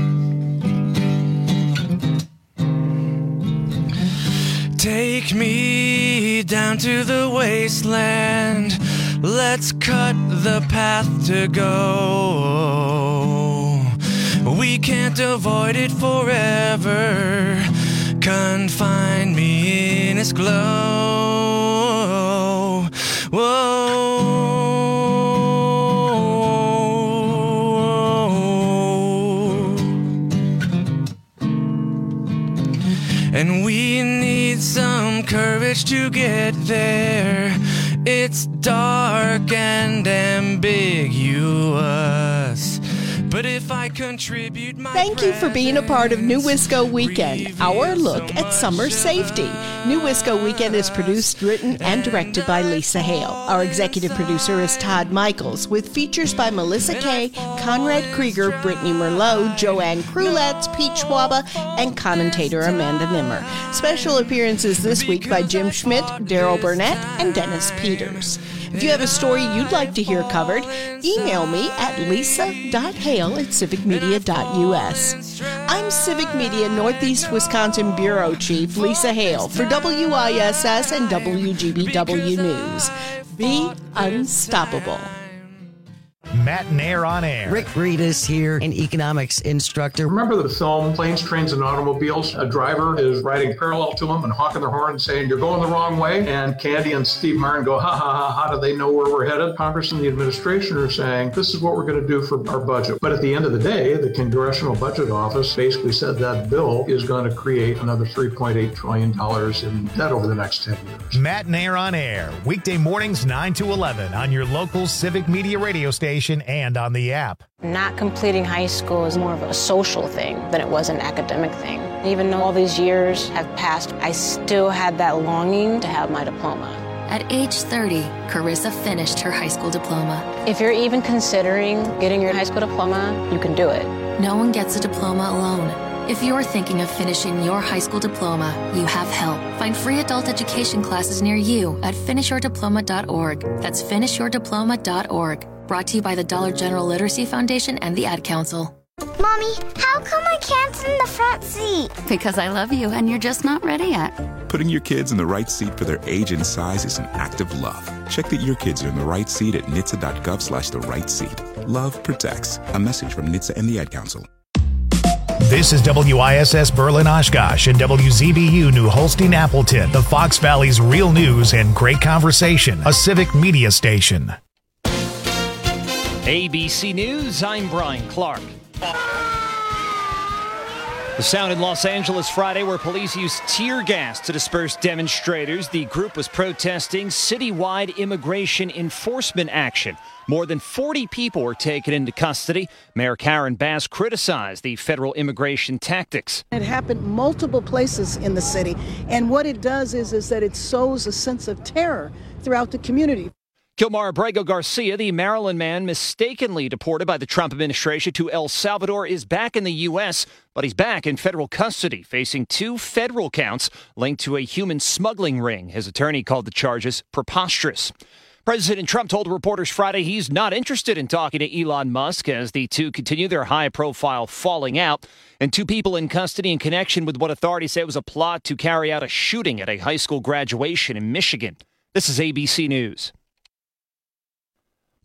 Take me down to the wasteland. Let's cut the path to go. We can't avoid it forever. Confine me in its glow. Whoa. And we need some courage to get there. It's dark and ambiguous, but if I contribute my Thank you for being a part of New Wisco Weekend, our look at summer safety. New Wisco Weekend is produced, written, and directed by Lisa Hale. Our executive producer is Todd Michaels, with features by Melissa Kay, Conrad Krieger, Brittany Merlot, Joanne Krulats, Pete Schwaba, and commentator Amanda Nimmer. Special appearances this week by Jim Schmidt, Daryl Burnett, and Dennis Peters. If you have a story you'd like to hear covered, email me at lisa.hale@civicmedia.us. I'm Civic Media Northeast Wisconsin Bureau Chief Lisa Hale for WISS and WGBW News. Be unstoppable. Matt Nair on air. Rick Reedus here, an economics instructor. Remember the film Planes, Trains, and Automobiles? A driver is riding parallel to him and honking their horn and saying, "You're going the wrong way." And Candy and Steve Martin go, "Ha ha ha, how do they know where we're headed?" Congress and the administration are saying, "This is what we're going to do for our budget." But at the end of the day, the Congressional Budget Office basically said that bill is going to create another $3.8 trillion in debt over the next 10 years. Matt Nair on air, weekday mornings 9 to 11 on your local Civic Media radio station and on the app. Not completing high school is more of a social thing than it was an academic thing. Even though all these years have passed, I still had that longing to have my diploma. At age 30, Carissa finished her high school diploma. If you're even considering getting your high school diploma, you can do it. No one gets a diploma alone. If you're thinking of finishing your high school diploma, you have help. Find free adult education classes near you at finishyourdiploma.org. That's finishyourdiploma.org. Brought to you by the Dollar General Literacy Foundation and the Ad Council. Mommy, how come I can't sit in the front seat? Because I love you and you're just not ready yet. Putting your kids in the right seat for their age and size is an act of love. Check that your kids are in the right seat at nhtsa.gov/the right seat. Love protects. A message from NHTSA and the Ad Council. This is WISS Berlin Oshkosh and WZBU New Holstein Appleton, the Fox Valley's real news and great conversation, a civic media station. ABC News, I'm Brian Clark. The sound in Los Angeles Friday where police used tear gas to disperse demonstrators. The group was protesting citywide immigration enforcement action. More than 40 people were taken into custody. Mayor Karen Bass criticized the federal immigration tactics. It happened multiple places in the city, and what it does is that it sows a sense of terror throughout the community. Kilmar Abrego Garcia, the Maryland man mistakenly deported by the Trump administration to El Salvador, is back in the U.S., but he's back in federal custody, facing 2 federal counts linked to a human smuggling ring. His attorney called the charges preposterous. President Trump told reporters Friday he's not interested in talking to Elon Musk as the two continue their high-profile falling out, and 2 people in custody in connection with what authorities say was a plot to carry out a shooting at a high school graduation in Michigan. This is ABC News.